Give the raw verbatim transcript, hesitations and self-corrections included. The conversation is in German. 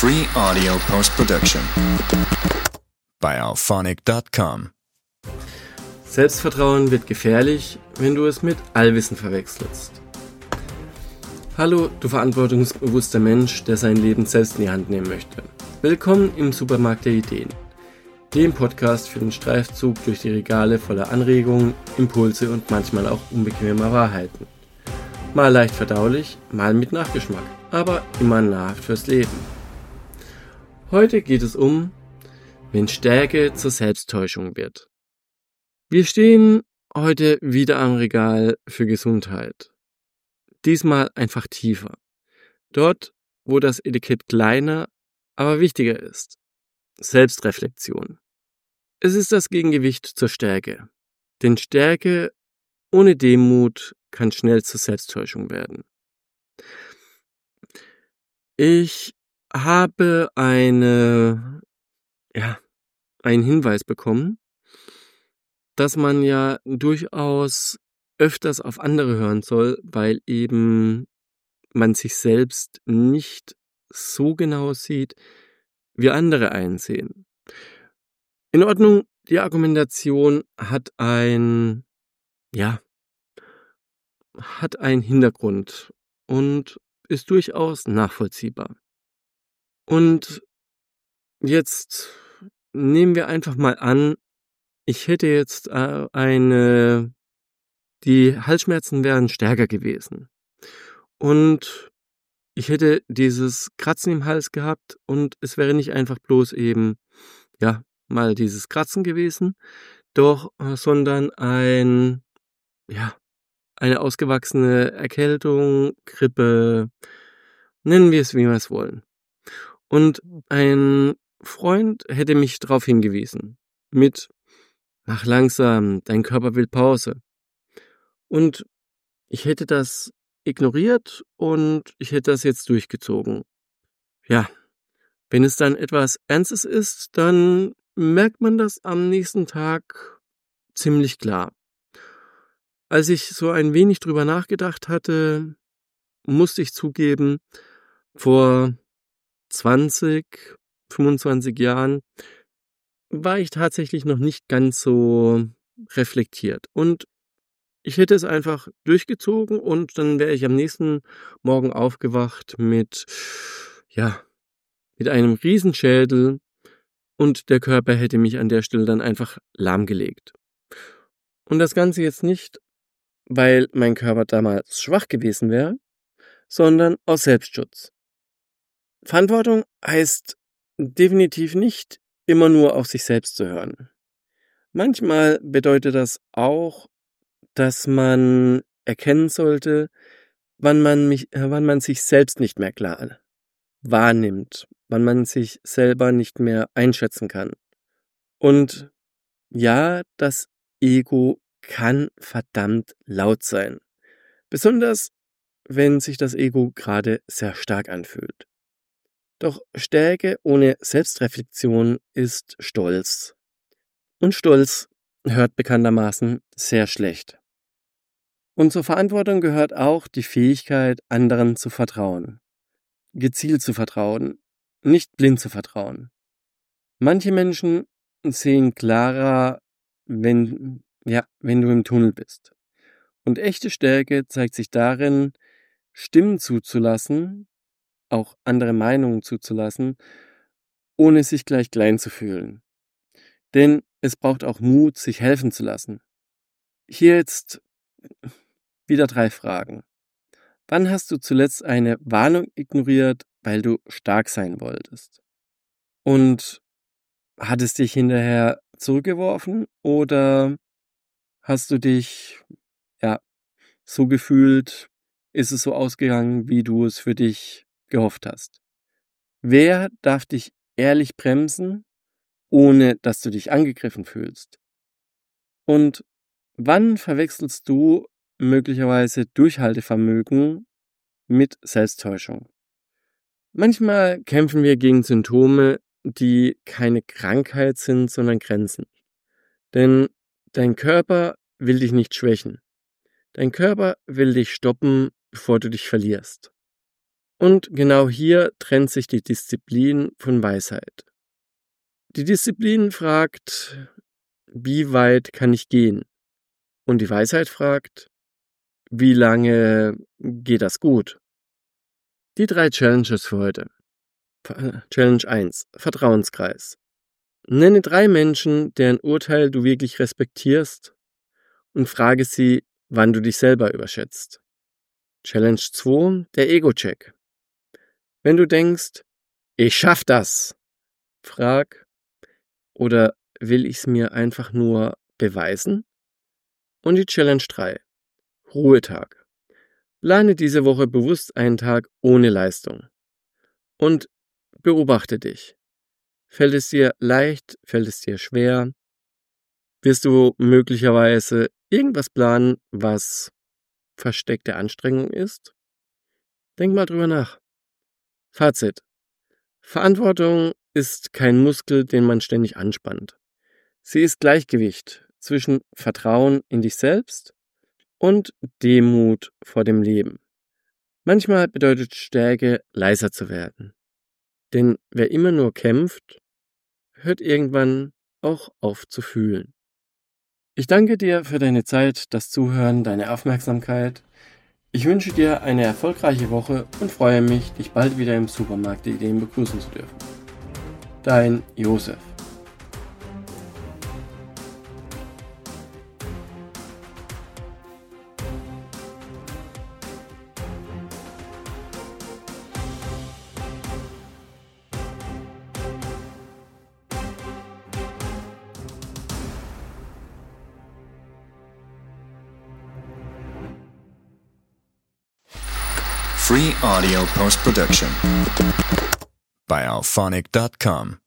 Free audio post-production by alphonic dot com. Selbstvertrauen wird gefährlich, wenn du es mit Allwissen verwechselst. Hallo, du verantwortungsbewusster Mensch, der sein Leben selbst in die Hand nehmen möchte. Willkommen im Supermarkt der Ideen, dem Podcast für den Streifzug durch die Regale voller Anregungen, Impulse und manchmal auch unbequemer Wahrheiten. Mal leicht verdaulich, mal mit Nachgeschmack, aber immer nahrhaft fürs Leben. Heute geht es um, wenn Stärke zur Selbsttäuschung wird. Wir stehen heute wieder am Regal für Gesundheit. Diesmal einfach tiefer. Dort, wo das Etikett kleiner, aber wichtiger ist. Selbstreflexion. Es ist das Gegengewicht zur Stärke. Denn Stärke ohne Demut kann schnell zur Selbsttäuschung werden. Ich habe eine, ja, einen Hinweis bekommen, dass man ja durchaus öfters auf andere hören soll, weil eben man sich selbst nicht so genau sieht, wie andere einsehen. In Ordnung, die Argumentation hat ein, ja, hat einen Hintergrund und ist durchaus nachvollziehbar. Und jetzt nehmen wir einfach mal an, ich hätte jetzt äh, eine, die Halsschmerzen wären stärker gewesen. Und ich hätte dieses Kratzen im Hals gehabt und es wäre nicht einfach bloß eben, ja, mal dieses Kratzen gewesen, doch, äh, sondern ein, ja, eine ausgewachsene Erkältung, Grippe, nennen wir es, wie wir es wollen. Und ein Freund hätte mich darauf hingewiesen, mit, mach langsam, dein Körper will Pause. Und ich hätte das ignoriert und ich hätte das jetzt durchgezogen. Ja, wenn es dann etwas Ernstes ist, dann merkt man das am nächsten Tag ziemlich klar. Als ich so ein wenig drüber nachgedacht hatte, musste ich zugeben, vor zwanzig, fünfundzwanzig Jahren war ich tatsächlich noch nicht ganz so reflektiert. Und ich hätte es einfach durchgezogen und dann wäre ich am nächsten Morgen aufgewacht mit, ja, mit einem Riesenschädel und der Körper hätte mich an der Stelle dann einfach lahmgelegt. Und das Ganze jetzt nicht, weil mein Körper damals schwach gewesen wäre, sondern aus Selbstschutz. Verantwortung heißt definitiv nicht, immer nur auf sich selbst zu hören. Manchmal bedeutet das auch, dass man erkennen sollte, wann man, mich, äh, wann man sich selbst nicht mehr klar wahrnimmt, wann man sich selber nicht mehr einschätzen kann. Und ja, das Ego kann verdammt laut sein. Besonders, wenn sich das Ego gerade sehr stark anfühlt. Doch Stärke ohne Selbstreflexion ist Stolz. Und Stolz hört bekanntermaßen sehr schlecht. Und zur Verantwortung gehört auch die Fähigkeit, anderen zu vertrauen. Gezielt zu vertrauen, nicht blind zu vertrauen. Manche Menschen sehen klarer, wenn, ja, wenn du im Tunnel bist. Und echte Stärke zeigt sich darin, Stimmen zuzulassen, auch andere Meinungen zuzulassen, ohne sich gleich klein zu fühlen. Denn es braucht auch Mut, sich helfen zu lassen. Hier jetzt wieder drei Fragen. Wann hast du zuletzt eine Warnung ignoriert, weil du stark sein wolltest? Und hat es dich hinterher zurückgeworfen oder hast du dich, ja, so gefühlt, ist es so ausgegangen, wie du es für dich gehofft hast? Wer darf dich ehrlich bremsen, ohne dass du dich angegriffen fühlst? Und wann verwechselst du möglicherweise Durchhaltevermögen mit Selbsttäuschung? Manchmal kämpfen wir gegen Symptome, die keine Krankheit sind, sondern Grenzen. Denn dein Körper will dich nicht schwächen. Dein Körper will dich stoppen, bevor du dich verlierst. Und genau hier trennt sich die Disziplin von Weisheit. Die Disziplin fragt, wie weit kann ich gehen? Und die Weisheit fragt, wie lange geht das gut? Die drei Challenges für heute. Challenge eins. Vertrauenskreis. Nenne drei Menschen, deren Urteil du wirklich respektierst und frage sie, wann du dich selber überschätzt. Challenge zwei. Der Ego-Check. Wenn du denkst, ich schaff das, frag, oder will ich's mir einfach nur beweisen? Und die Challenge drei. Ruhetag. Plane diese Woche bewusst einen Tag ohne Leistung. Und beobachte dich. Fällt es dir leicht? Fällt es dir schwer? Wirst du möglicherweise irgendwas planen, was versteckte Anstrengung ist? Denk mal drüber nach. Fazit. Verantwortung ist kein Muskel, den man ständig anspannt. Sie ist Gleichgewicht zwischen Vertrauen in dich selbst und Demut vor dem Leben. Manchmal bedeutet Stärke, leiser zu werden. Denn wer immer nur kämpft, hört irgendwann auch auf zu fühlen. Ich danke dir für deine Zeit, das Zuhören, deine Aufmerksamkeit. Ich wünsche dir eine erfolgreiche Woche und freue mich, dich bald wieder im Supermarkt der Ideen begrüßen zu dürfen. Dein Josef. Free audio post-production by alphonic dot com.